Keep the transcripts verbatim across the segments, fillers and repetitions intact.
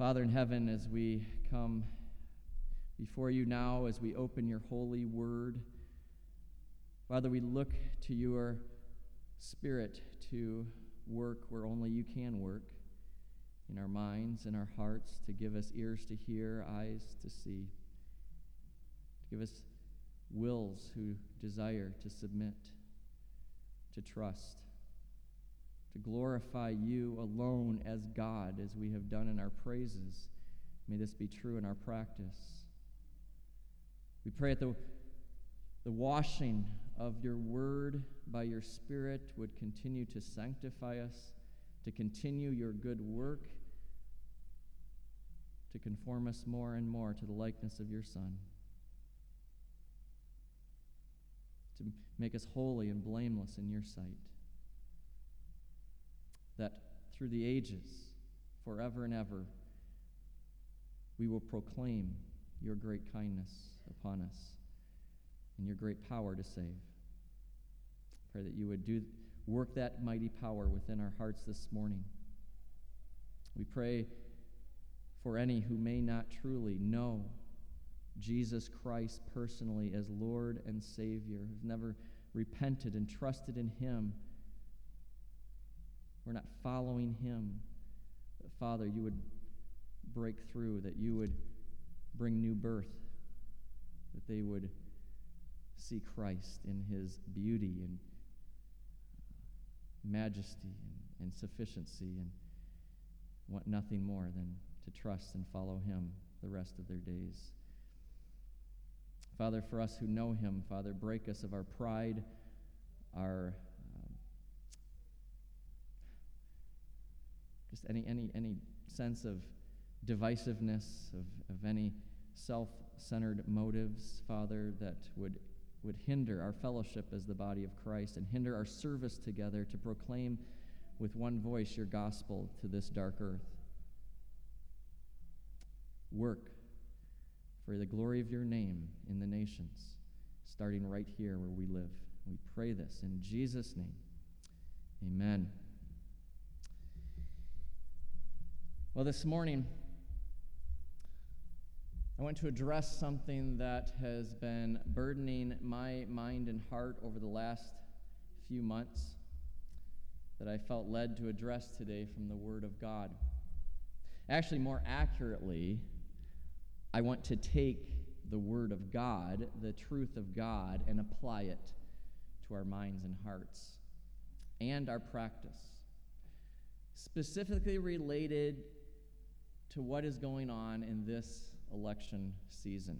Father in heaven, as we come before you now, as we open your holy word, Father, we look to your Spirit to work where only you can work, in our minds and our hearts, to give us ears to hear, eyes to see, to give us wills who desire to submit, to trust, to glorify you alone as God, as we have done in our praises. May this be true in our practice. We pray that the, the washing of your word by your Spirit would continue to sanctify us, to continue your good work, to conform us more and more to the likeness of your Son, to make us holy and blameless in your sight, that through the ages, forever and ever, we will proclaim your great kindness upon us and your great power to save. Pray that you would do work that mighty power within our hearts this morning. We pray for any who may not truly know Jesus Christ personally as Lord and Savior, who've never repented and trusted in him. We're not following him. But Father, you would break through, that you would bring new birth, that they would see Christ in his beauty and majesty and, and sufficiency, and want nothing more than to trust and follow him the rest of their days. Father, for us who know him, Father, break us of our pride, our um, just any any any sense of divisiveness, of, of any self-centered motives, Father, that would would hinder our fellowship as the body of Christ and hinder our service together to proclaim with one voice your gospel to this dark earth. Work for the glory of your name in the nations, starting right here where we live. We pray this in Jesus' name. Amen. Well, this morning, I want to address something that has been burdening my mind and heart over the last few months that I felt led to address today from the Word of God. Actually, more accurately, I want to take the Word of God, the truth of God, and apply it to our minds and hearts and our practice, specifically related to what is going on in this election season.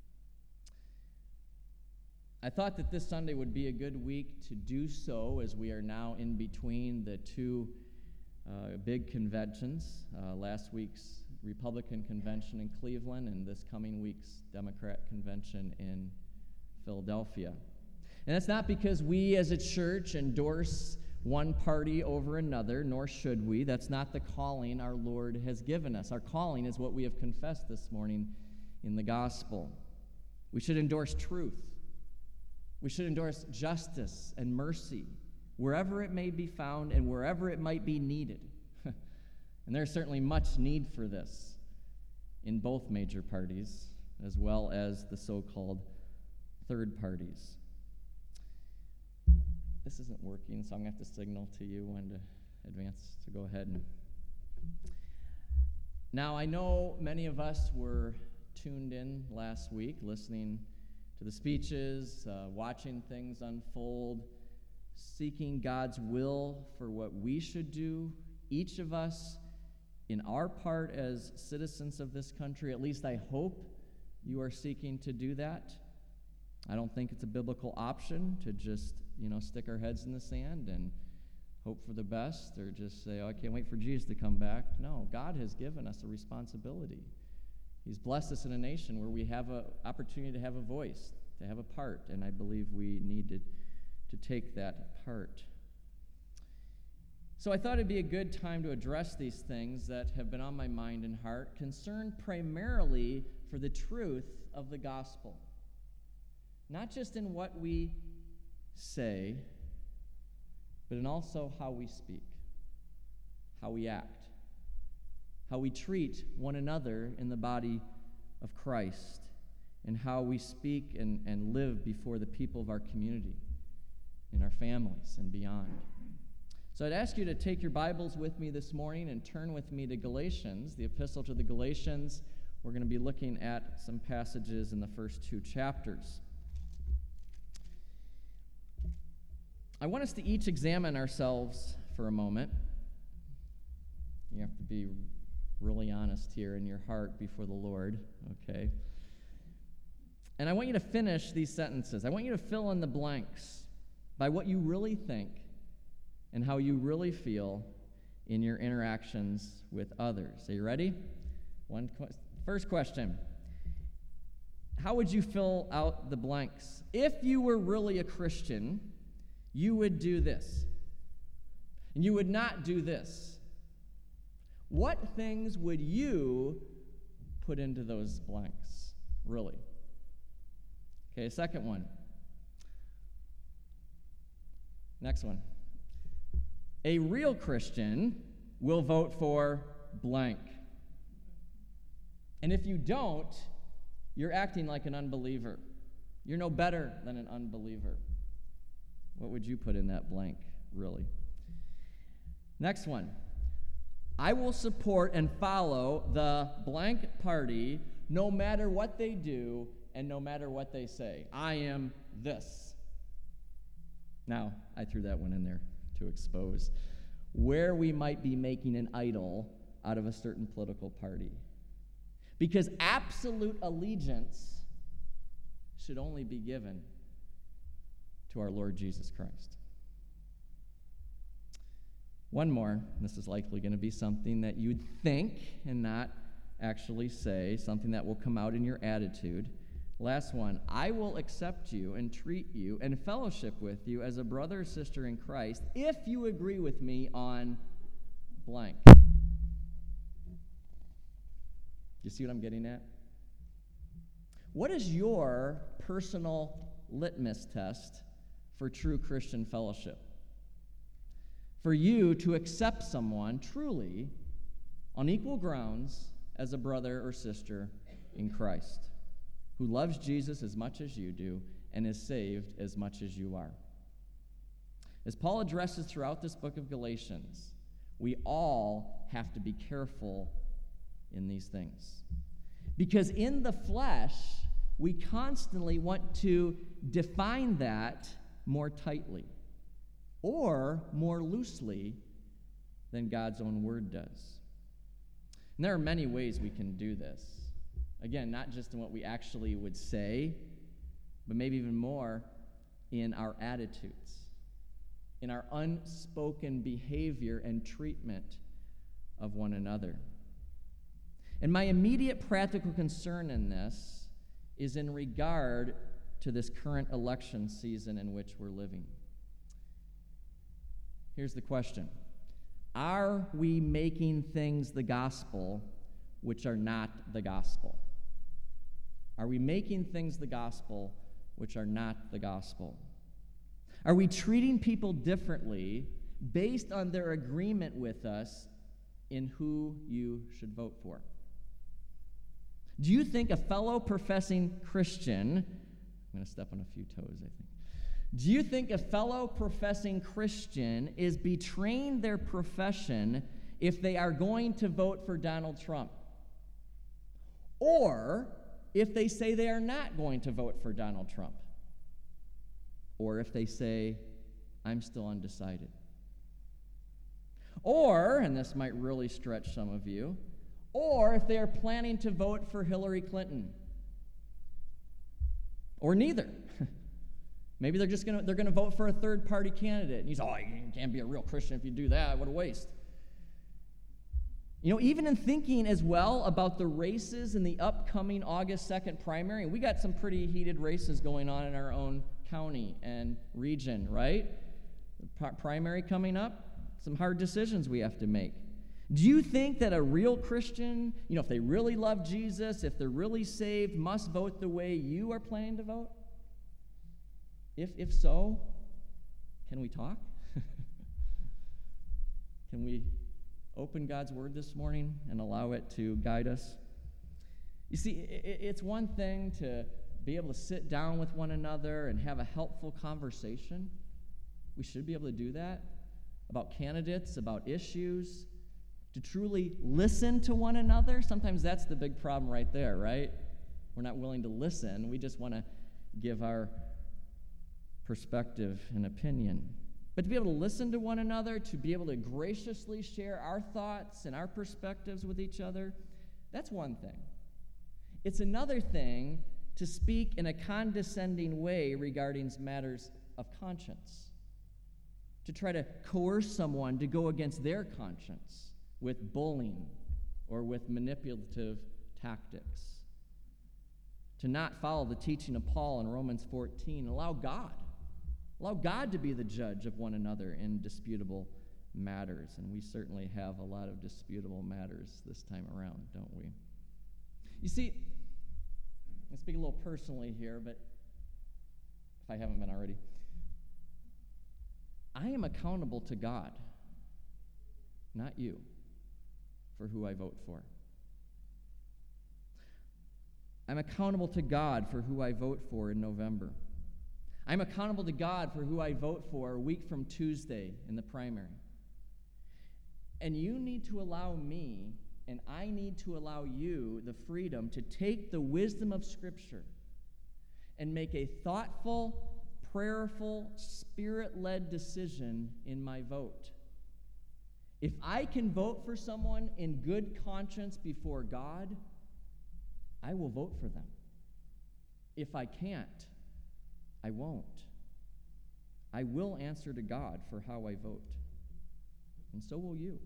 I thought that this Sunday would be a good week to do so, as we are now in between the two uh, big conventions, uh, last week's Republican convention in Cleveland and this coming week's Democrat convention in Philadelphia. And that's not because we as a church endorse one party over another, nor should we. That's not the calling our Lord has given us. Our calling is what we have confessed this morning in the gospel. We should endorse truth. We should endorse justice and mercy wherever it may be found and wherever it might be needed. And there's certainly much need for this in both major parties, as well as the so-called third parties. This isn't working, so I'm going to have to signal to you when to advance, so go ahead. And now, I know many of us were tuned in last week, listening to the speeches, uh, watching things unfold, seeking God's will for what we should do, each of us in our part as citizens of this country. At least I hope you are seeking to do that. I don't think it's a biblical option to just, you know, stick our heads in the sand and hope for the best, or just say, oh, I can't wait for Jesus to come back. No, God has given us a responsibility. He's blessed us in a nation where we have an opportunity to have a voice, to have a part, and I believe we need to, to take that part. So I thought it'd be a good time to address these things that have been on my mind and heart, concerned primarily for the truth of the gospel. Not just in what we say, but in also how we speak, how we act, how we treat one another in the body of Christ, and how we speak and, and live before the people of our community, in our families, and beyond. So I'd ask you to take your Bibles with me this morning and turn with me to Galatians, the epistle to the Galatians. We're going to be looking at some passages in the first two chapters. I want us to each examine ourselves for a moment. You have to be really honest here in your heart before the Lord, okay? And I want you to finish these sentences. I want you to fill in the blanks by what you really think and how you really feel in your interactions with others. Are you ready? One qu- First question. How would you fill out the blanks? If you were really a Christian, you would do this, and you would not do this. What things would you put into those blanks, really? Okay, second one. Next one. A real Christian will vote for blank. And if you don't, you're acting like an unbeliever. You're no better than an unbeliever. What would you put in that blank, really? Next one. I will support and follow the blank party no matter what they do and no matter what they say. I am this. Now, I threw that one in there to expose where we might be making an idol out of a certain political party. Because absolute allegiance should only be given to our Lord Jesus Christ. One more. This is likely going to be something that you'd think and not actually say, something that will come out in your attitude. Last one. I will accept you and treat you and fellowship with you as a brother or sister in Christ if you agree with me on blank. You see what I'm getting at? What is your personal litmus test for true Christian fellowship? For you to accept someone truly on equal grounds as a brother or sister in Christ, who loves Jesus as much as you do and is saved as much as you are. As Paul addresses throughout this book of Galatians, we all have to be careful in these things. Because in the flesh, we constantly want to define that more tightly or more loosely than God's own word does. And there are many ways we can do this. Again, not just in what we actually would say, but maybe even more in our attitudes, in our unspoken behavior and treatment of one another. And my immediate practical concern in this is in regard to this current election season in which we're living. Here's the question. Are we making things the gospel which are not the gospel? Are we making things the gospel which are not the gospel? Are we treating people differently based on their agreement with us in who you should vote for? Do you think a fellow professing Christian, I'm going to step on a few toes, I think. Do you think a fellow professing Christian is betraying their profession if they are going to vote for Donald Trump? Or if they say they are not going to vote for Donald Trump? Or if they say, I'm still undecided? Or, and this might really stretch some of you, or if they are planning to vote for Hillary Clinton. Or neither. Maybe they're just gonna they're gonna vote for a third-party candidate. And you say, oh, you can't be a real Christian if you do that. What a waste. You know, even in thinking as well about the races in the upcoming August second primary, and we got some pretty heated races going on in our own county and region, right? The primary coming up, some hard decisions we have to make. Do you think that a real Christian, you know, if they really love Jesus, if they're really saved, must vote the way you are planning to vote? If if so, can we talk? Can we open God's Word this morning and allow it to guide us? You see, it's one thing to be able to sit down with one another and have a helpful conversation. We should be able to do that about candidates, about issues, to truly listen to one another. Sometimes that's the big problem right there, right? We're not willing to listen. We just want to give our perspective and opinion. But to be able to listen to one another, to be able to graciously share our thoughts and our perspectives with each other, that's one thing. It's another thing to speak in a condescending way regarding matters of conscience, to try to coerce someone to go against their conscience with bullying or with manipulative tactics, to not follow the teaching of Paul in Romans fourteen. Allow God, allow God to be the judge of one another in disputable matters. And we certainly have a lot of disputable matters this time around, don't we? You see, I speak a little personally here, but if I haven't been already, I am accountable to God, not you, for who I vote for. I'm accountable to God for who I vote for in November. I'm accountable to God for who I vote for a week from Tuesday in the primary. And you need to allow me, and I need to allow you, the freedom to take the wisdom of Scripture and make a thoughtful, prayerful, Spirit-led decision in my vote. If I can vote for someone in good conscience before God, I will vote for them. If I can't, I won't. I will answer to God for how I vote. And so will you.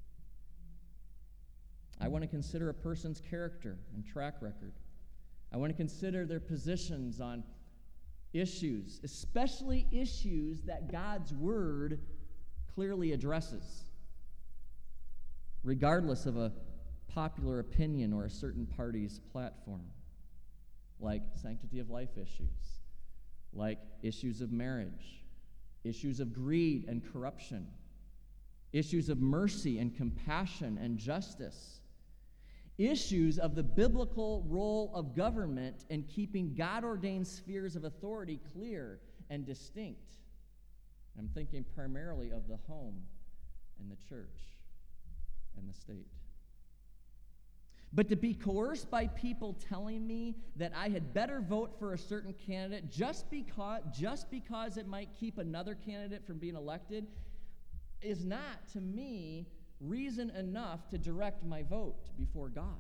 I want to consider a person's character and track record. I want to consider their positions on issues, especially issues that God's Word clearly addresses, regardless of a popular opinion or a certain party's platform, like sanctity of life issues, like issues of marriage, issues of greed and corruption, issues of mercy and compassion and justice, issues of the biblical role of government in keeping God-ordained spheres of authority clear and distinct. I'm thinking primarily of the home and the church and the state. But to be coerced by people telling me that I had better vote for a certain candidate just because, just because it might keep another candidate from being elected is not, to me, reason enough to direct my vote before God.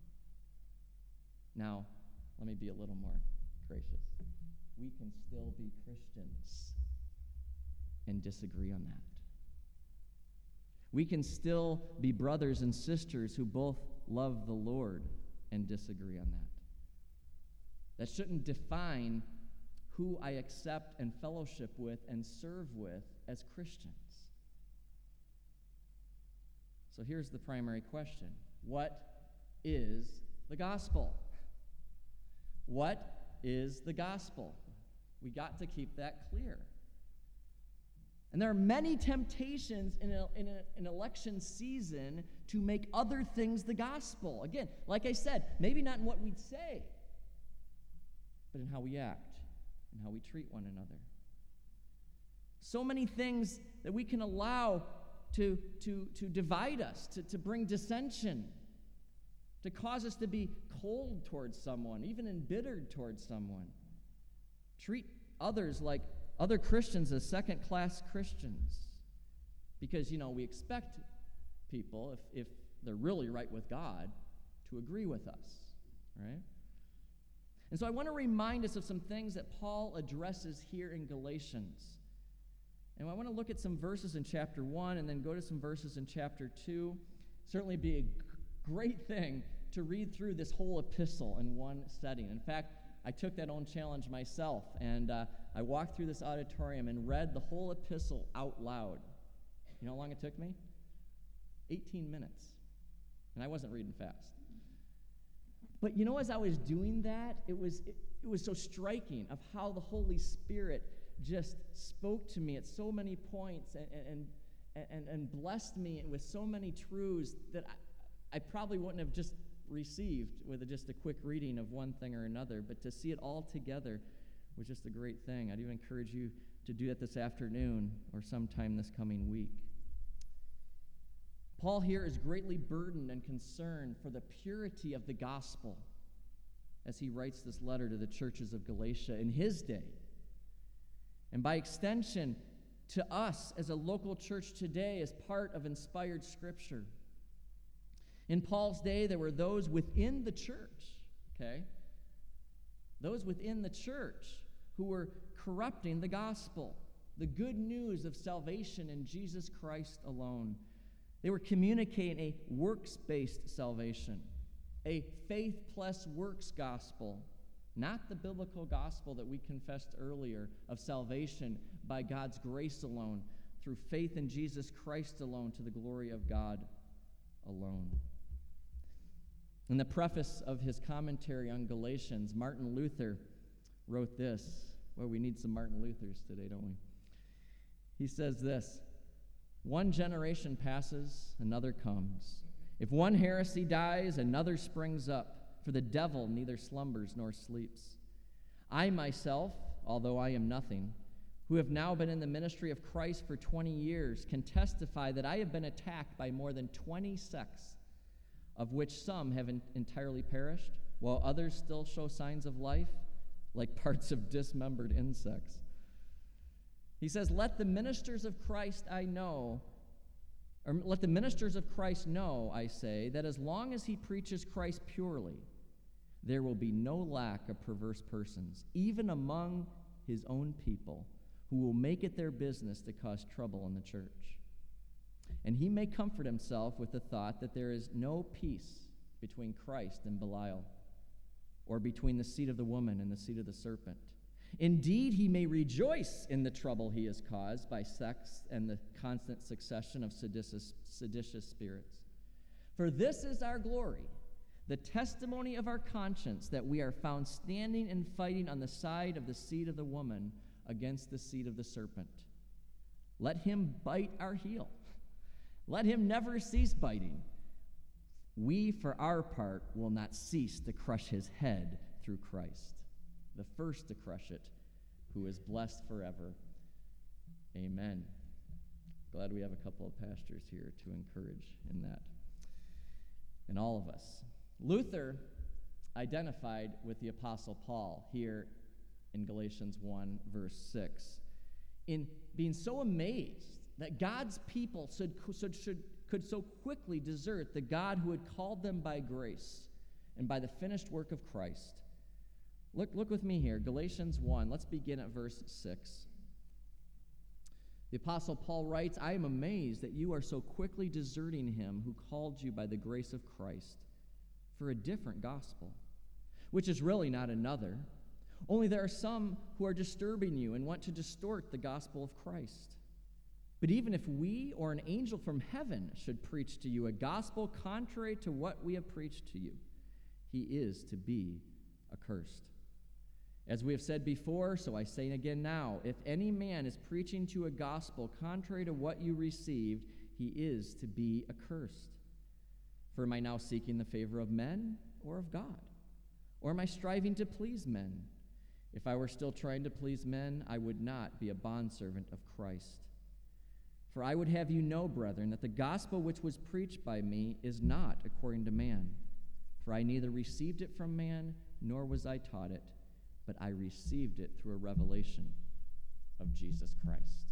Now, let me be a little more gracious. We can still be Christians and disagree on that. We can still be brothers and sisters who both love the Lord and disagree on that. That shouldn't define who I accept and fellowship with and serve with as Christians. So here's the primary question. What is the gospel? What is the gospel? We got to keep that clear. And there are many temptations in, a, in a, an election season to make other things the gospel. Again, like I said, maybe not in what we'd say, but in how we act and how we treat one another. So many things that we can allow to, to, to divide us, to, to bring dissension, to cause us to be cold towards someone, even embittered towards someone. Treat others like other Christians as second-class Christians. Because, you know, we expect people, if, if they're really right with God, to agree with us, right? And so I want to remind us of some things that Paul addresses here in Galatians. And I want to look at some verses in chapter one and then go to some verses in chapter two. Certainly be a great thing to read through this whole epistle in one setting. In fact, I took that own challenge myself, and uh, I walked through this auditorium and read the whole epistle out loud. You know how long it took me? eighteen minutes. And I wasn't reading fast. But you know, as I was doing that, it was it, it was so striking of how the Holy Spirit just spoke to me at so many points and, and, and, and blessed me with so many truths that I, I probably wouldn't have just received with a, just a quick reading of one thing or another, but to see it all together was just a great thing. I'd even encourage you to do that this afternoon or sometime this coming week. Paul here is greatly burdened and concerned for the purity of the gospel as he writes this letter to the churches of Galatia in his day. And by extension, to us as a local church today as part of inspired Scripture. In Paul's day, there were those within the church, okay? Those within the church who were corrupting the gospel, the good news of salvation in Jesus Christ alone. They were communicating a works-based salvation, a faith plus works gospel, not the biblical gospel that we confessed earlier of salvation by God's grace alone, through faith in Jesus Christ alone, to the glory of God alone. In the preface of his commentary on Galatians, Martin Luther wrote this. Well, we need some Martin Luthers today, don't we? He says this: one generation passes, another comes. If one heresy dies, another springs up, for the devil neither slumbers nor sleeps. I myself, although I am nothing, who have now been in the ministry of Christ for twenty years, can testify that I have been attacked by more than twenty sects, of which some have in- entirely perished, while others still show signs of life, like parts of dismembered insects. He says, let the ministers of Christ I know, or let the ministers of Christ know, I say, that as long as he preaches Christ purely, there will be no lack of perverse persons, even among his own people, who will make it their business to cause trouble in the church. And he may comfort himself with the thought that there is no peace between Christ and Belial, or between the seed of the woman and the seed of the serpent. Indeed, he may rejoice in the trouble he has caused by sex and the constant succession of seditious, seditious spirits. For this is our glory, the testimony of our conscience, that we are found standing and fighting on the side of the seed of the woman against the seed of the serpent. Let him bite our heel. Let him never cease biting. We, for our part, will not cease to crush his head through Christ, the first to crush it, who is blessed forever. Amen. Glad we have a couple of pastors here to encourage in that. And all of us. Luther identified with the Apostle Paul here in Galatians one, verse six, in being so amazed that God's people should, should, should, could so quickly desert the God who had called them by grace and by the finished work of Christ. Look, look with me here, Galatians one. Let's begin at verse six. The Apostle Paul writes, I am amazed that you are so quickly deserting him who called you by the grace of Christ for a different gospel, which is really not another. Only there are some who are disturbing you and want to distort the gospel of Christ. But even if we or an angel from heaven should preach to you a gospel contrary to what we have preached to you, he is to be accursed. As we have said before, so I say again now, if any man is preaching to you a gospel contrary to what you received, he is to be accursed. For am I now seeking the favor of men or of God? Or am I striving to please men? If I were still trying to please men, I would not be a bondservant of Christ. For I would have you know, brethren, that the gospel which was preached by me is not according to man. For I neither received it from man, nor was I taught it, but I received it through a revelation of Jesus Christ.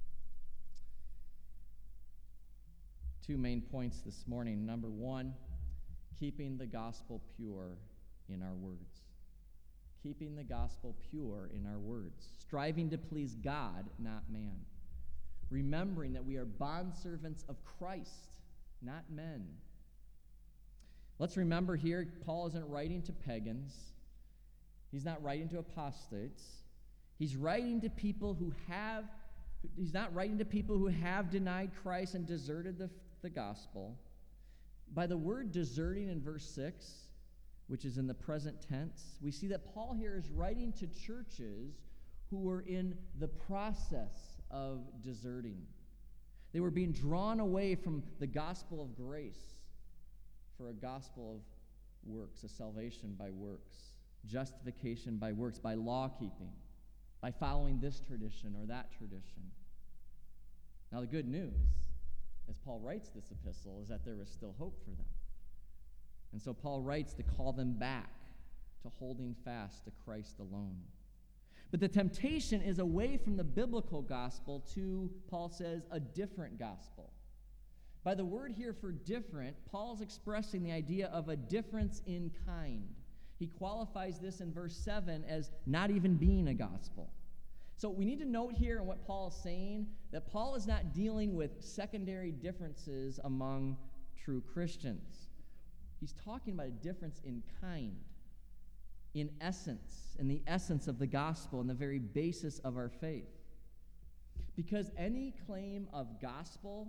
Two main points this morning. Number one, keeping the gospel pure in our words. Keeping the gospel pure in our words. Striving to please God, not man. Remembering that we are bondservants of Christ, not men. Let's remember here, Paul isn't writing to pagans. He's not writing to apostates. He's writing to people who have, he's not writing to people who have denied Christ and deserted the, the gospel. By the word deserting in verse six, which is in the present tense, we see that Paul here is writing to churches who were in the process of deserting. They were being drawn away from the gospel of grace for a gospel of works, a salvation by works, justification by works, by law-keeping, by following this tradition or that tradition. Now, the good news, as Paul writes this epistle, is that there is still hope for them. And so Paul writes to call them back to holding fast to Christ alone. But the temptation is away from the biblical gospel to, Paul says, a different gospel. By the word here for different, Paul's expressing the idea of a difference in kind. He qualifies this in verse seven as not even being a gospel. So we need to note here in what Paul is saying that Paul is not dealing with secondary differences among true Christians. He's talking about a difference in kind, in essence, in the essence of the gospel, and the very basis of our faith. Because any claim of gospel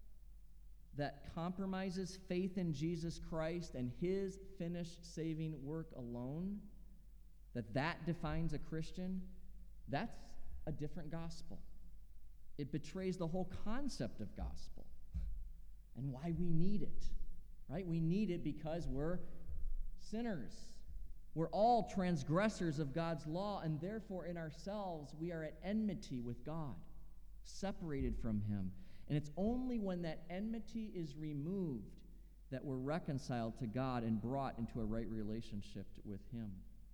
that compromises faith in Jesus Christ and his finished saving work alone, that that defines a Christian, that's a different gospel. It betrays the whole concept of gospel and why we need it, right? We need it because we're sinners. We're all transgressors of God's law, and therefore in ourselves we are at enmity with God, separated from him. And it's only when that enmity is removed that we're reconciled to God and brought into a right relationship with him.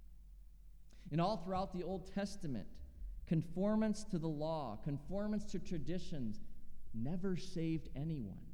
And all throughout the Old Testament, conformance to the law, conformance to traditions, never saved anyone.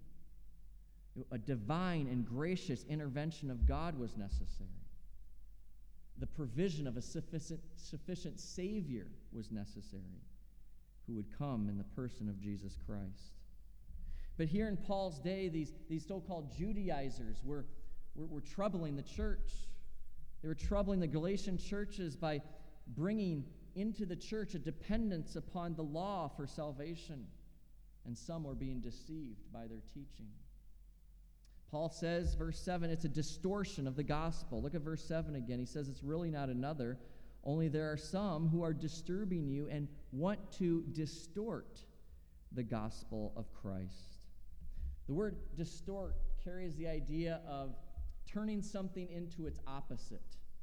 A divine and gracious intervention of God was necessary. The provision of a sufficient, sufficient Savior was necessary, who would come in the person of Jesus Christ. But here in Paul's day, these, these so-called Judaizers were, were, were troubling the church. They were troubling the Galatian churches by bringing into the church a dependence upon the law for salvation, and some were being deceived by their teaching. Paul says, verse seven, it's a distortion of the gospel. Look at verse seven again. He says it's really not another, only there are some who are disturbing you and want to distort the gospel of Christ. The word distort carries the idea of turning something into its opposite.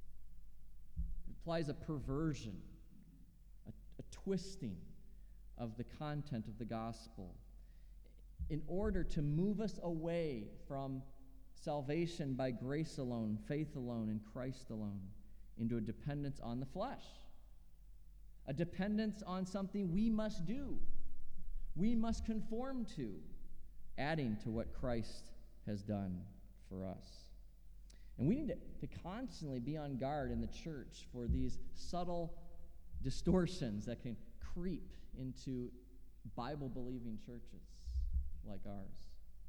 It implies a perversion, a, a twisting of the content of the gospel, in order to move us away from salvation by grace alone, faith alone, in Christ alone, into a dependence on the flesh, a dependence on something we must do, we must conform to, adding to what Christ has done for us. And we need to, to constantly be on guard in the church for these subtle distortions that can creep into Bible-believing churches like ours.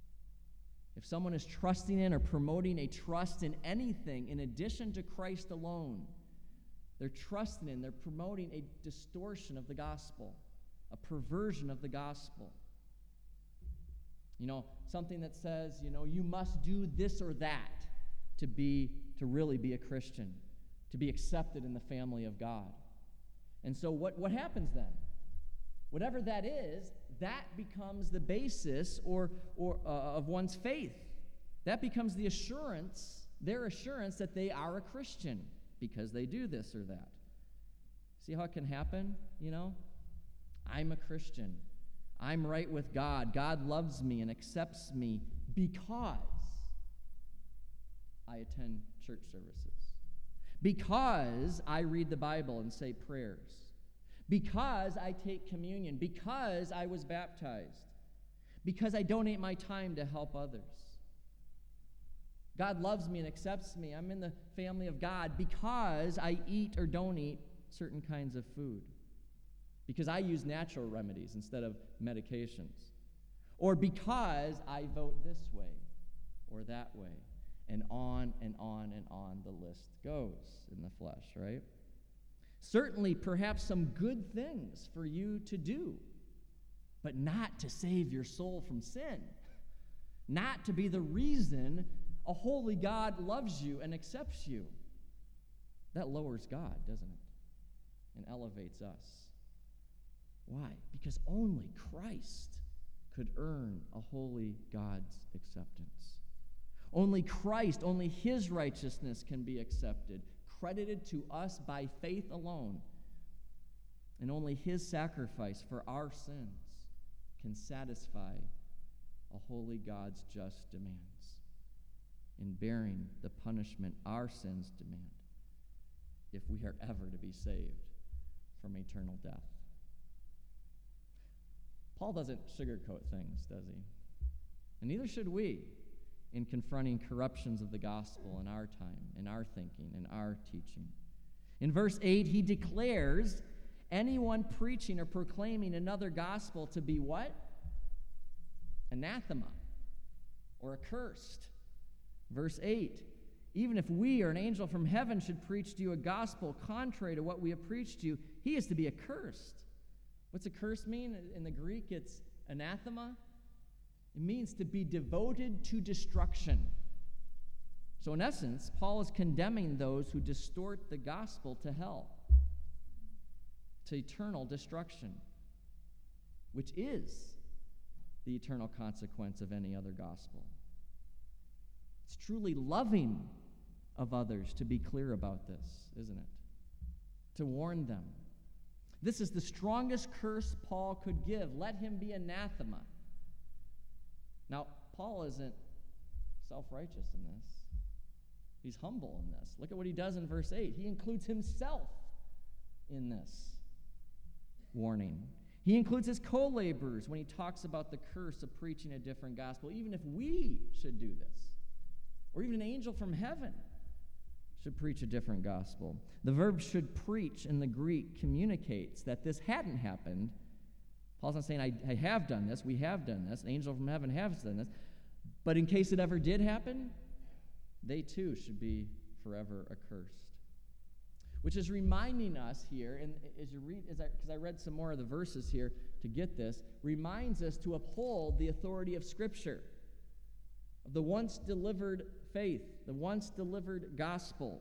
If someone is trusting in or promoting a trust in anything in addition to Christ alone, they're trusting in, they're promoting a distortion of the gospel, a perversion of the gospel. You know, something that says, you know, you must do this or that to be, to really be a Christian, to be accepted in the family of God. And so what, what happens then? Whatever that is, that becomes the basis or, or uh, of one's faith. That becomes the assurance, their assurance that they are a Christian because they do this or that. See how it can happen, you know? I'm a Christian. I'm right with God. God loves me and accepts me because I attend church services. Because I read the Bible and say prayers. Because I take communion. Because I was baptized. Because I donate my time to help others. God loves me and accepts me. I'm in the family of God because I eat or don't eat certain kinds of food. Because I use natural remedies instead of medications. Or because I vote this way or that way. And on and on and on the list goes in the flesh, right? Certainly, perhaps some good things for you to do, but not to save your soul from sin. Not to be the reason a holy God loves you and accepts you. That lowers God, doesn't it? And elevates us. Why? Because only Christ could earn a holy God's acceptance. Only Christ, only his righteousness can be accepted, credited to us by faith alone. And only his sacrifice for our sins can satisfy a holy God's just demands in bearing the punishment our sins demand if we are ever to be saved from eternal death. Paul doesn't sugarcoat things, does he? And neither should we in confronting corruptions of the gospel in our time, in our thinking, in our teaching. In verse eight, he declares anyone preaching or proclaiming another gospel to be what? Anathema or accursed. Verse eight, even if we or an angel from heaven should preach to you a gospel contrary to what we have preached to you, he is to be accursed. What's accursed mean? In the Greek, it's anathema. It means to be devoted to destruction. So in essence, Paul is condemning those who distort the gospel to hell, to eternal destruction, which is the eternal consequence of any other gospel. It's truly loving of others to be clear about this, isn't it? To warn them. This is the strongest curse Paul could give. Let him be anathema. Now, Paul isn't self-righteous in this. He's humble in this. Look at what he does in verse eight. He includes himself in this warning. He includes his co-laborers when he talks about the curse of preaching a different gospel. Even if we should do this, or even an angel from heaven should preach a different gospel. The verb should preach in the Greek communicates that this hadn't happened. Paul's not saying, I, I have done this, we have done this, an angel from heaven has done this. But in case it ever did happen, they too should be forever accursed. Which is reminding us here, and as you read, because I, I read some more of the verses here to get this, reminds us to uphold the authority of Scripture, of the once delivered faith, the once delivered gospel.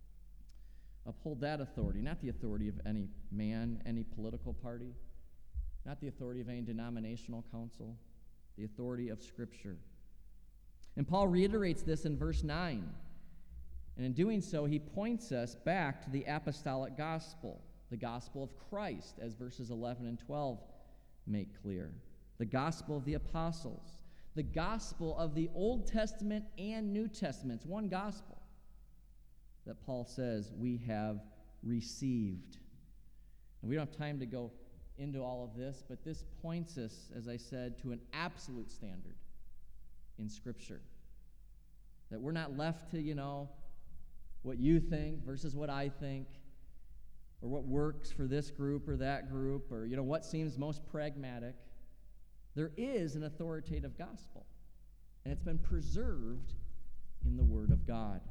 Uphold that authority, not the authority of any man, any political party, not the authority of any denominational council, the authority of Scripture. And Paul reiterates this in verse nine. And in doing so, he points us back to the apostolic gospel, the gospel of Christ, as verses eleven and twelve make clear. The gospel of the apostles, the gospel of the Old Testament and New Testament. It's one gospel that Paul says we have received. And we don't have time to go into all of this, but this points us, as I said, to an absolute standard in Scripture. That we're not left to, you know, what you think versus what I think, or what works for this group or that group, or, you know, what seems most pragmatic. There is an authoritative gospel, and it's been preserved in the Word of God.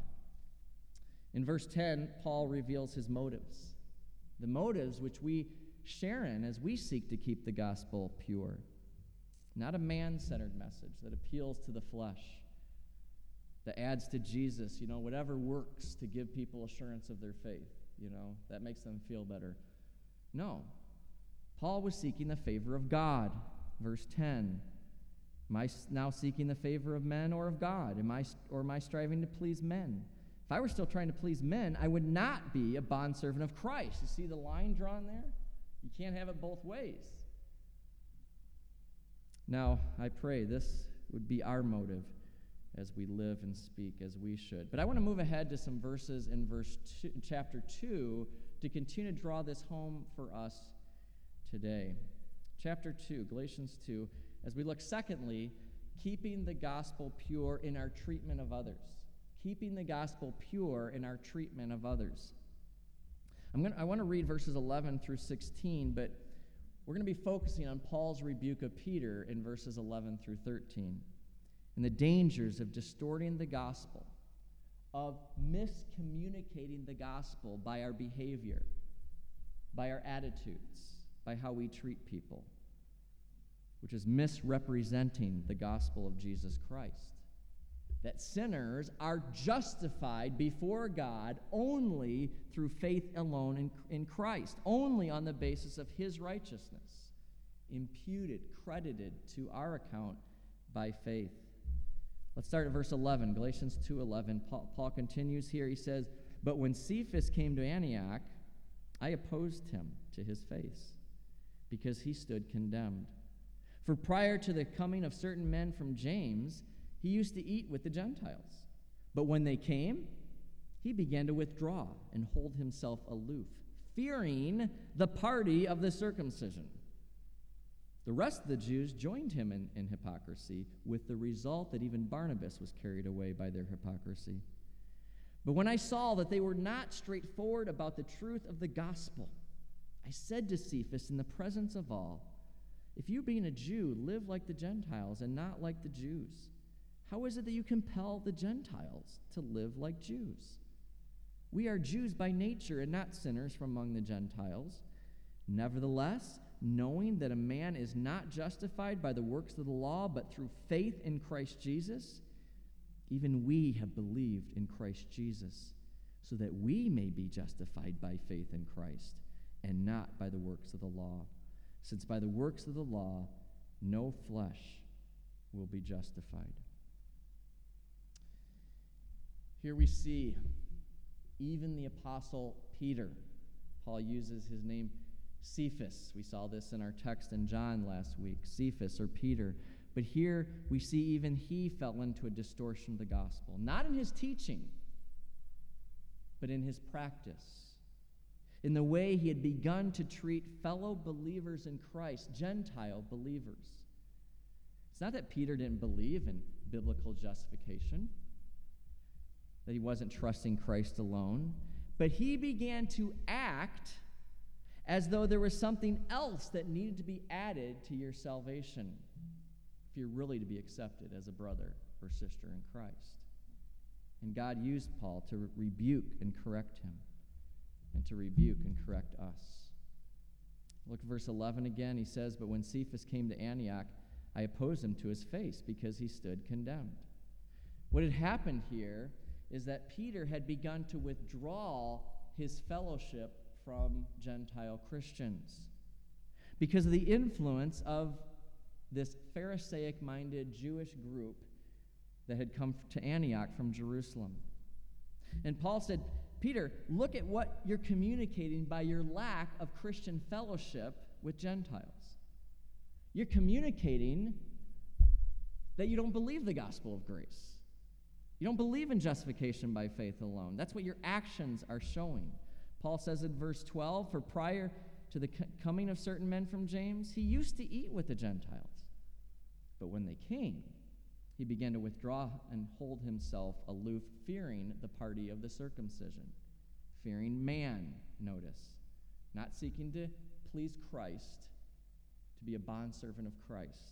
In verse ten, Paul reveals his motives, the motives which we share in as we seek to keep the gospel pure. Not a man-centered message that appeals to the flesh, that adds to Jesus, you know, whatever works to give people assurance of their faith, you know, that makes them feel better. No. Paul was seeking the favor of God. Verse ten, am I now seeking the favor of men or of God? Am I, or am I striving to please men? If I were still trying to please men, I would not be a bondservant of Christ. You see the line drawn there? You can't have it both ways. Now, I pray this would be our motive as we live and speak as we should. But I want to move ahead to some verses in verse two, chapter two to continue to draw this home for us today. Chapter two, Galatians two, as we look, secondly, keeping the gospel pure in our treatment of others. Keeping the gospel pure in our treatment of others. I'm going to, I want to read verses eleven through sixteen, but we're going to be focusing on Paul's rebuke of Peter in verses eleven through thirteen, and the dangers of distorting the gospel, of miscommunicating the gospel by our behavior, by our attitudes, by how we treat people, which is misrepresenting the gospel of Jesus Christ. That sinners are justified before God only through faith alone in, in Christ, only on the basis of his righteousness, imputed, credited to our account by faith. Let's start at verse eleven, Galatians two eleven. Paul, Paul continues here. He says, "But when Cephas came to Antioch, I opposed him to his face, because he stood condemned. For prior to the coming of certain men from James, he used to eat with the Gentiles. But when they came, he began to withdraw and hold himself aloof, fearing the party of the circumcision. The rest of the Jews joined him in, in hypocrisy, with the result that even Barnabas was carried away by their hypocrisy. But when I saw that they were not straightforward about the truth of the gospel, I said to Cephas in the presence of all, 'If you, being a Jew, live like the Gentiles and not like the Jews, how is it that you compel the Gentiles to live like Jews? We are Jews by nature and not sinners from among the Gentiles. Nevertheless, knowing that a man is not justified by the works of the law, but through faith in Christ Jesus, even we have believed in Christ Jesus, so that we may be justified by faith in Christ, and not by the works of the law. Since by the works of the law, no flesh will be justified.'" Here we see even the Apostle Peter. Paul uses his name Cephas. We saw this in our text in John last week, Cephas or Peter. But here we see even he fell into a distortion of the gospel. Not in his teaching, but in his practice. In the way he had begun to treat fellow believers in Christ, Gentile believers. It's not that Peter didn't believe in biblical justification, that he wasn't trusting Christ alone, but he began to act as though there was something else that needed to be added to your salvation if you're really to be accepted as a brother or sister in Christ. And God used Paul to rebuke and correct him, and to rebuke and correct us. Look at verse eleven again. He says, "But when Cephas came to Antioch, I opposed him to his face, because he stood condemned." What had happened here is that Peter had begun to withdraw his fellowship from Gentile Christians because of the influence of this Pharisaic-minded Jewish group that had come to Antioch from Jerusalem. And Paul said, "Peter, look at what you're communicating by your lack of Christian fellowship with Gentiles. You're communicating that you don't believe the gospel of grace. You don't believe in justification by faith alone. That's what your actions are showing." Paul says in verse twelve, "For prior to the coming of certain men from James, he used to eat with the Gentiles. But when they came, he began to withdraw and hold himself aloof, fearing the party of the circumcision." Fearing man, notice. Not seeking to please Christ, to be a bondservant of Christ,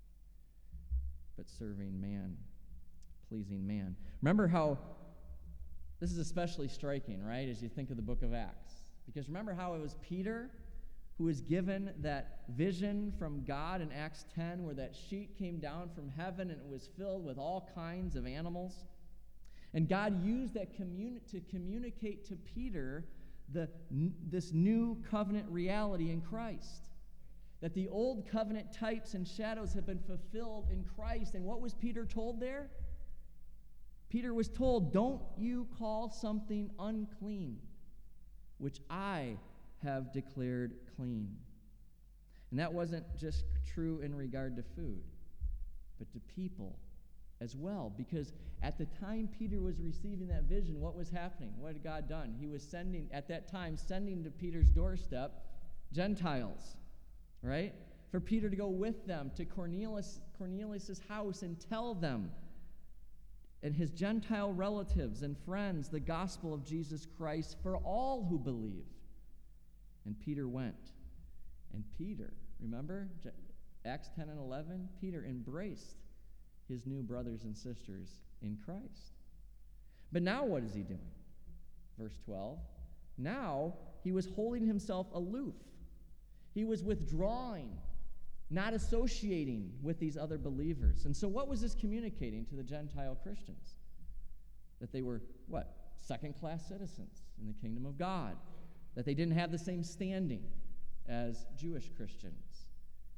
but serving man, pleasing man. Remember how this is especially striking, right, as you think of the book of Acts. Because remember how it was Peter who was given that vision from God in Acts ten, where that sheet came down from heaven and it was filled with all kinds of animals. And God used that communi- to communicate to Peter the, this new covenant reality in Christ. That the old covenant types and shadows have been fulfilled in Christ. And what was Peter told there? Peter was told, "Don't you call something unclean, which I have declared clean." And that wasn't just true in regard to food, but to people as well. Because at the time Peter was receiving that vision, what was happening? What had God done? He was sending, at that time, sending to Peter's doorstep Gentiles, right? For Peter to go with them to Cornelius, Cornelius' house and tell them and his Gentile relatives and friends the gospel of Jesus Christ for all who believe. And Peter went. And Peter, remember, Acts ten and eleven, Peter embraced his new brothers and sisters in Christ. But now what is he doing? Verse twelve, now he was holding himself aloof. He was withdrawing, not associating with these other believers. And so what was this communicating to the Gentile Christians? That they were, what? Second-class citizens in the kingdom of God. That they didn't have the same standing as Jewish Christians.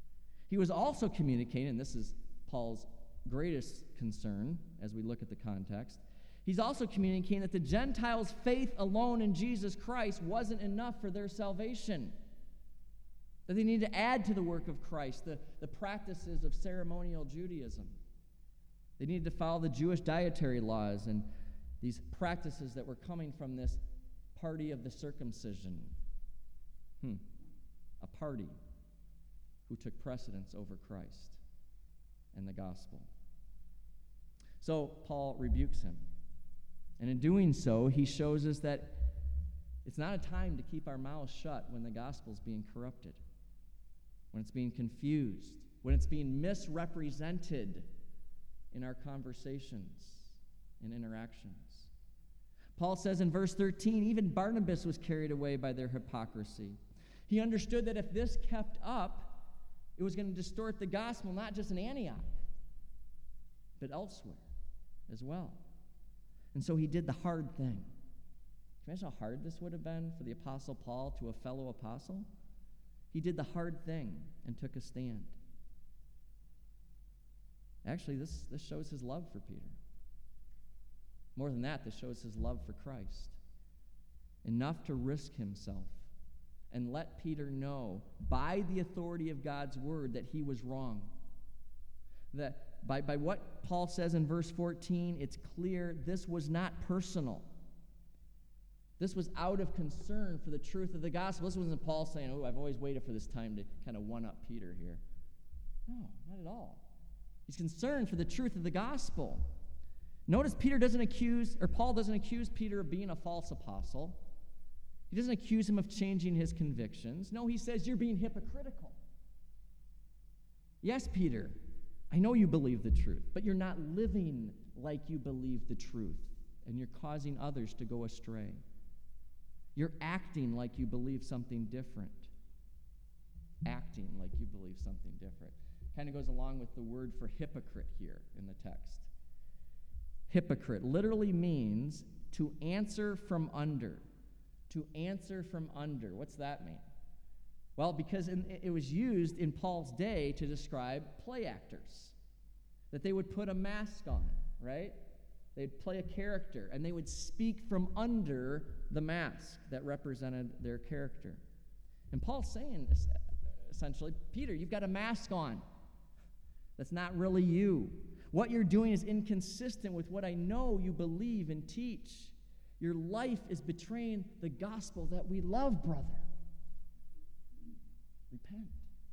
He was also communicating, and this is Paul's greatest concern as we look at the context, he's also communicating that the Gentiles' faith alone in Jesus Christ wasn't enough for their salvation. That they needed to add to the work of Christ the, the practices of ceremonial Judaism. They needed to follow the Jewish dietary laws and these practices that were coming from this party of the circumcision. Hmm. A party who took precedence over Christ and the gospel. So Paul rebukes him. And in doing so, he shows us that it's not a time to keep our mouths shut when the gospel's being corrupted, when it's being confused, when it's being misrepresented in our conversations and interactions. Paul says in verse thirteen, even Barnabas was carried away by their hypocrisy. He understood that if this kept up, it was going to distort the gospel, not just in Antioch, but elsewhere as well. And so he did the hard thing. Can you imagine how hard this would have been for the Apostle Paul to a fellow apostle? He did the hard thing and took a stand. Actually, this, this shows his love for Peter. More than that, this shows his love for Christ. Enough to risk himself and let Peter know by the authority of God's word that he was wrong. That by, by what Paul says in verse fourteen, it's clear this was not personal. This was out of concern for the truth of the gospel. This wasn't Paul saying, oh, I've always waited for this time to kind of one-up Peter here. No, not at all. He's concerned for the truth of the gospel. Notice Peter doesn't accuse, or Paul doesn't accuse Peter of being a false apostle. He doesn't accuse him of changing his convictions. No, he says, you're being hypocritical. Yes, Peter, I know you believe the truth, but you're not living like you believe the truth, and you're causing others to go astray. You're acting like you believe something different. Acting like you believe something different. Kind of goes along with the word for hypocrite here in the text. Hypocrite literally means to answer from under. To answer from under. What's that mean? Well, because in, it was used in Paul's day to describe play actors. That they would put a mask on, right? They'd play a character, and they would speak from under the mask that represented their character. And Paul's saying, essentially, Peter, you've got a mask on. That's not really you. What you're doing is inconsistent with what I know you believe and teach. Your life is betraying the gospel that we love, brother. Repent.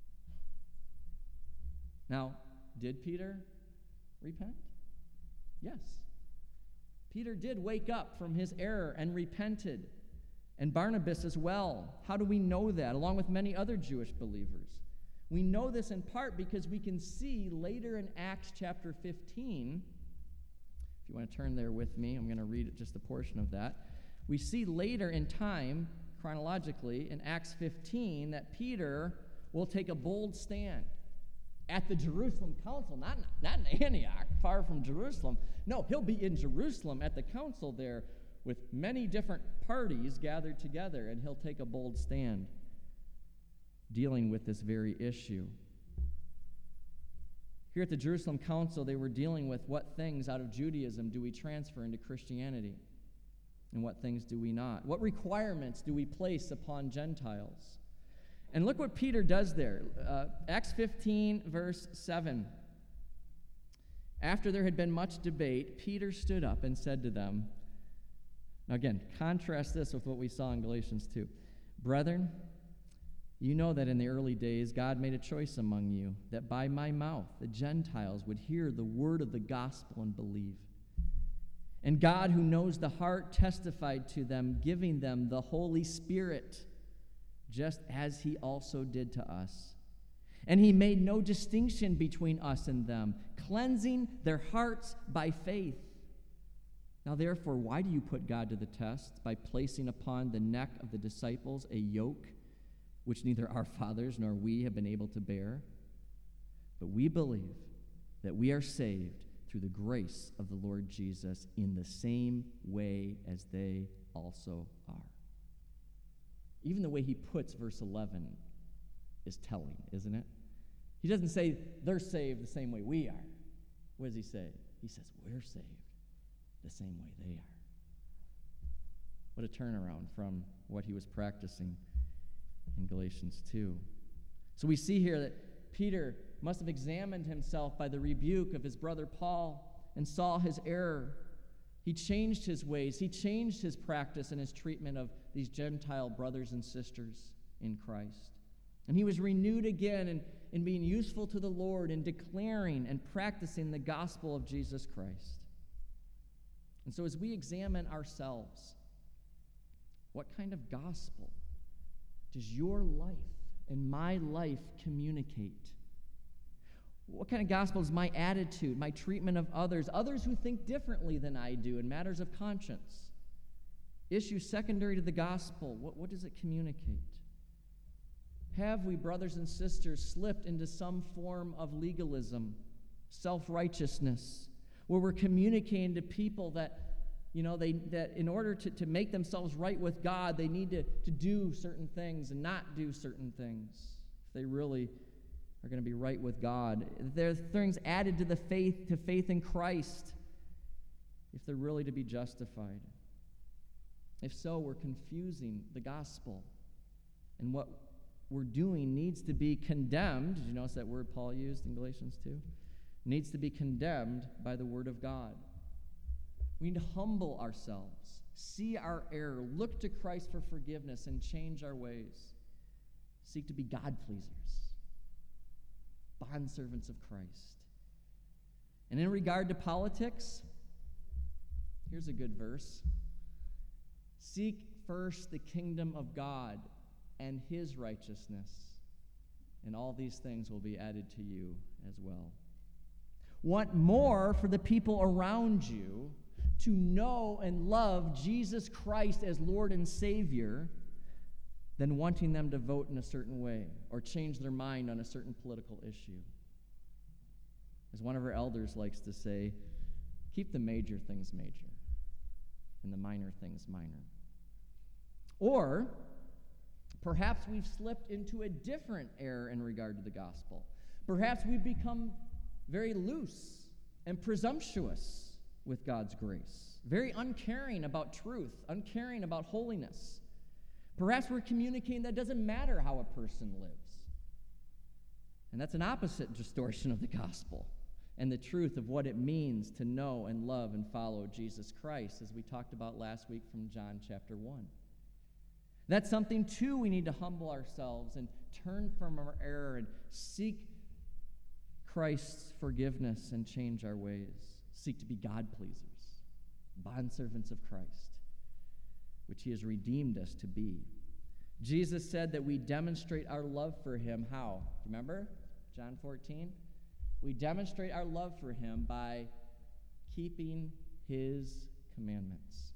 Now, did Peter repent? Yes. Peter did wake up from his error and repented, and Barnabas as well. How do we know that, along with many other Jewish believers? We know this in part because we can see later in Acts chapter fifteen, if you want to turn there with me, I'm going to read just a portion of that. We see later in time, chronologically, in Acts fifteen, that Peter will take a bold stand at the Jerusalem council, not, not in Antioch, far from Jerusalem. No, he'll be in Jerusalem at the council there with many different parties gathered together, and he'll take a bold stand dealing with this very issue. Here at the Jerusalem council, they were dealing with what things out of Judaism do we transfer into Christianity, and what things do we not? What requirements do we place upon Gentiles? And look what Peter does there. Uh, Acts fifteen, verse seven. After there had been much debate, Peter stood up and said to them, now again, contrast this with what we saw in Galatians two. Brethren, you know that in the early days God made a choice among you, that by my mouth the Gentiles would hear the word of the gospel and believe. And God, who knows the heart, testified to them, giving them the Holy Spirit, just as he also did to us. And he made no distinction between us and them, cleansing their hearts by faith. Now therefore, why do you put God to the test by placing upon the neck of the disciples a yoke which neither our fathers nor we have been able to bear? But we believe that we are saved through the grace of the Lord Jesus in the same way as they also are. Even the way he puts verse eleven is telling, isn't it? He doesn't say they're saved the same way we are. What does he say? He says we're saved the same way they are. What a turnaround from what he was practicing in Galatians two. So we see here that Peter must have examined himself by the rebuke of his brother Paul and saw his error. He changed his ways. He changed his practice and his treatment of these Gentile brothers and sisters in Christ. And he was renewed again in, in being useful to the Lord in declaring and practicing the gospel of Jesus Christ. And so as we examine ourselves, what kind of gospel does your life and my life communicate? What kind of gospel is my attitude, my treatment of others, others who think differently than I do in matters of conscience? Issues secondary to the gospel, what, what does it communicate? Have we, brothers and sisters, slipped into some form of legalism, self-righteousness, where we're communicating to people that, you know, they that in order to, to make themselves right with God, they need to, to do certain things and not do certain things if they really are going to be right with God? There are things added to the faith, to faith in Christ, if they're really to be justified. If so, we're confusing the gospel. And what we're doing needs to be condemned. Did you notice that word Paul used in Galatians two? Needs to be condemned by the word of God. We need to humble ourselves, see our error, look to Christ for forgiveness, and change our ways. Seek to be God-pleasers, bondservants of Christ. And in regard to politics, here's a good verse. Seek first the kingdom of God and his righteousness, and all these things will be added to you as well. Want more for the people around you to know and love Jesus Christ as Lord and Savior than wanting them to vote in a certain way or change their mind on a certain political issue. As one of our elders likes to say, keep the major things major and the minor things minor. Or perhaps we've slipped into a different error in regard to the gospel. Perhaps we've become very loose and presumptuous with God's grace, very uncaring about truth, uncaring about holiness. Perhaps we're communicating that it doesn't matter how a person lives. And that's an opposite distortion of the gospel and the truth of what it means to know and love and follow Jesus Christ, as we talked about last week from John chapter one. That's something, too, we need to humble ourselves and turn from our error and seek Christ's forgiveness and change our ways. Seek to be God-pleasers, bondservants of Christ, which he has redeemed us to be. Jesus said that we demonstrate our love for him. How? Remember? John fourteen? We demonstrate our love for him by keeping his commandments.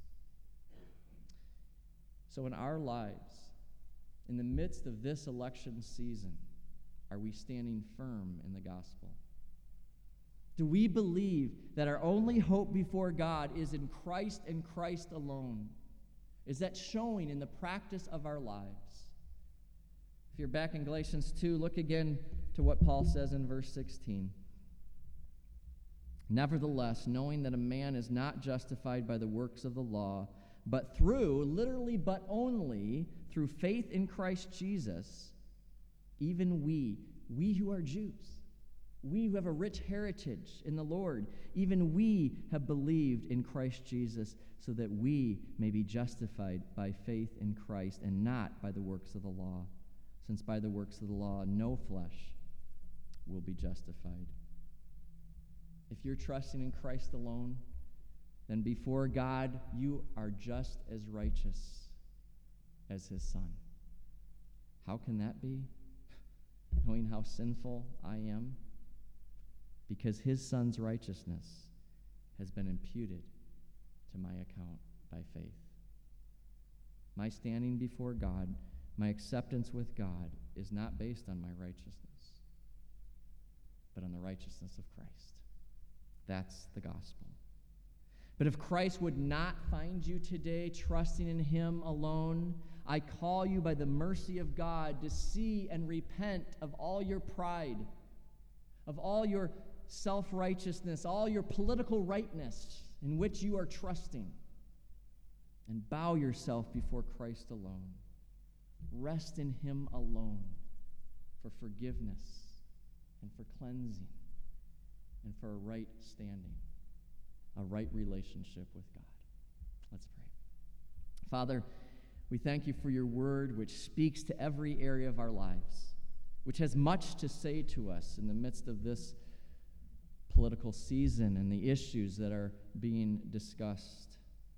So in our lives, in the midst of this election season, are we standing firm in the gospel? Do we believe that our only hope before God is in Christ and Christ alone? Is that showing in the practice of our lives? If you're back in Galatians two, look again to what Paul says in verse sixteen. Nevertheless, knowing that a man is not justified by the works of the law, but through, literally, but only, through faith in Christ Jesus, even we, we who are Jews, we who have a rich heritage in the Lord, even we have believed in Christ Jesus so that we may be justified by faith in Christ and not by the works of the law, since by the works of the law no flesh will be justified. If you're trusting in Christ alone, then before God you are just as righteous as his Son. How can that be? Knowing how sinful I am? Because his Son's righteousness has been imputed to my account by faith. My standing before God, my acceptance with God, is not based on my righteousness, but on the righteousness of Christ. That's the gospel. But if Christ would not find you today trusting in him alone, I call you by the mercy of God to see and repent of all your pride, of all your self-righteousness, all your political rightness in which you are trusting, and bow yourself before Christ alone. Rest in him alone for forgiveness and for cleansing and for a right standing, a right relationship with God. Let's pray. Father, we thank you for your word, which speaks to every area of our lives, which has much to say to us in the midst of this political season and the issues that are being discussed.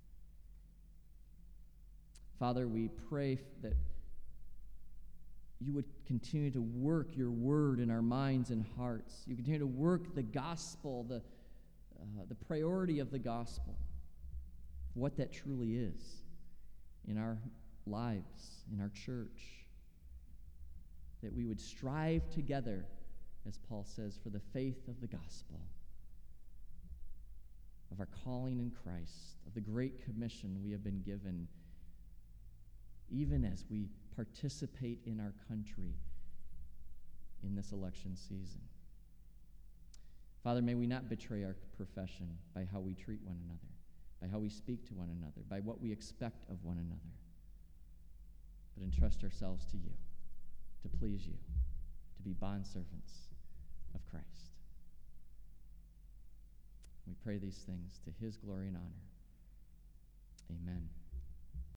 Father, we pray that you would continue to work your word in our minds and hearts. You continue to work the gospel, the, uh, the priority of the gospel, what that truly is in our lives, in our church, that we would strive together, as Paul says, for the faith of the gospel, of our calling in Christ, of the great commission we have been given, even as we participate in our country in this election season. Father, may we not betray our profession by how we treat one another, by how we speak to one another, by what we expect of one another, but entrust ourselves to you, to please you, to be bondservants of Christ. We pray these things to his glory and honor. Amen.